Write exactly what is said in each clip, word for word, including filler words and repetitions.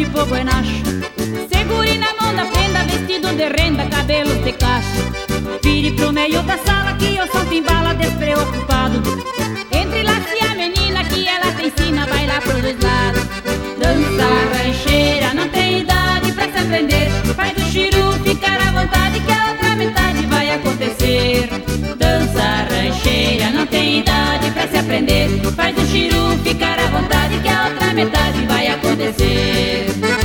pro buenacho. Segure na mão da prenda, vestido de renda, cabelos de cacho. Vire pro meio da sala que o som timbala despreocupado. Entre lá se a menina que ela te ensina a bailar pros dois lados. Dança rancheira, não tem idade pra se aprender. Faz o chiru ficar à vontade que a outra metade vai acontecer. Dança rancheira, não tem idade pra se aprender. Faz o chiru ficar à vontade que a outra metade vai acontecer.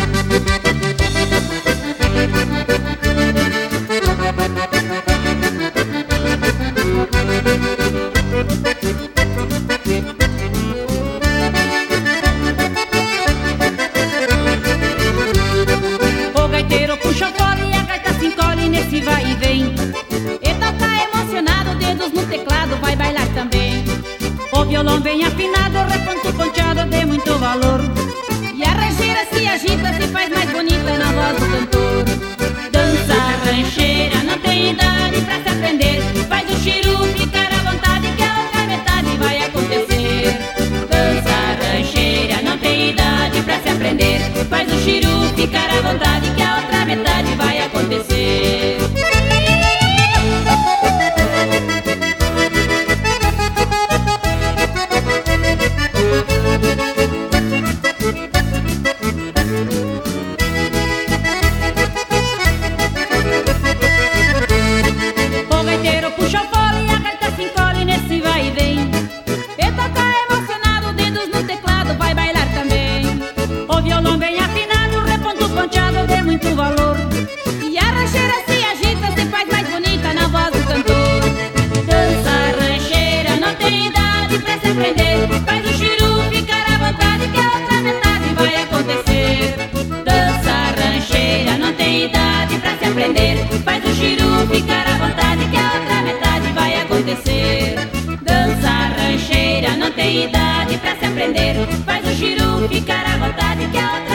O gaiteiro puxa o fole e a gaita se encolhe nesse vai e vem. E toca emocionado, dedos no teclado, vai bailar também. O violão bem afinado, reponto ponteado de muito valor. E a rancheira se agita, se faz mais bonita na voz do cantor. Dança rancheira, não tem idade pra se aprender. Faz o chiru ficar à vontade que a outra metade vai acontecer. Dança rancheira, não tem idade pra se aprender. Faz o chiru ficar à vontade que a outra metade vai acontecer. O gaiteiro puxa o fole e a gaita se encolhe nesse vai e vem. E toca emocionado, dedos no teclado, vai bailar também. O violão bem afinado, reponto ponteado de muito valor. E a rancheira se agita, se faz mais bonita na voz do cantor. Dança rancheira, não tem idade pra se aprender. Faz o chiru ficar à vontade que a outra metade vai acontecer. Dança rancheira, não tem idade pra se aprender. Faz o chiru ficar à vontade que a outra metade vai acontecer. Dança rancheira, não tem idade pra se aprender. Faz o chiru ficar à vontade que a outra